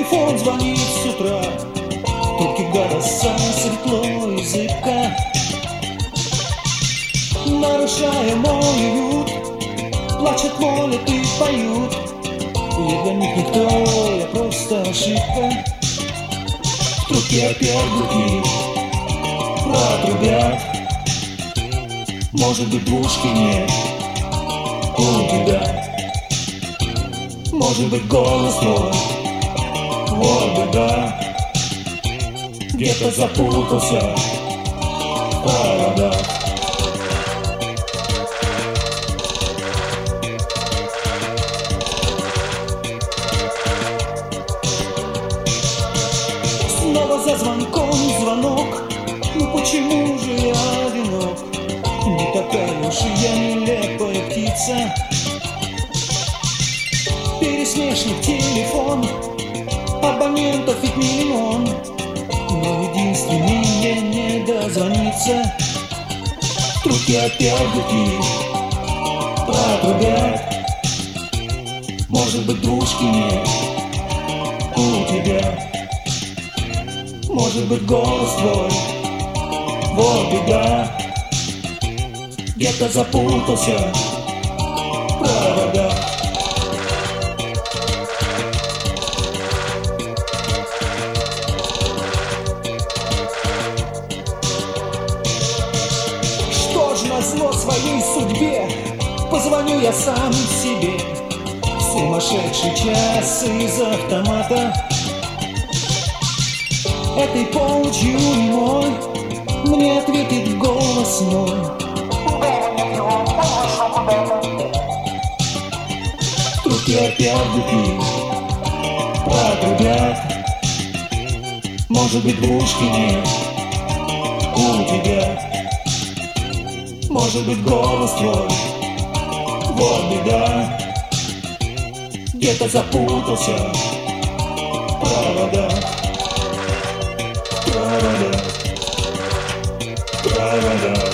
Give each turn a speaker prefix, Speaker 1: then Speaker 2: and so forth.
Speaker 1: телефон звонит с утра, трубки голоса светло языка, нарушая мой уют, плачут, молят и поют. Я для них никто, я просто ошибка. В трубке опять гудки протрубят. Может быть, двушки нет у тебя. Может быть, голос твой, вот беда. Где-то запутался в проводах. Снова за звонком звонок. Ну почему же я одинок? Не такая уж и я нелепая птица. Пересмешник телефон, абонентов ведь миллион, но единственный мне не дозвониться. В трубке опять гудки протрубят. Может быть, дружки нет у тебя. Может быть, голос твой, вот беда. Где-то запутался в проводах. Что ж, назло своей судьбе позвоню я сам себе. Сумасшедший час из автомата. Этой полночью мой мне ответит голос мой. В трубке опять гудки протрубят. Может быть, двушки нет у тебя. Может быть, голос твой, вот беда. Где-то запутался в проводах. Провода.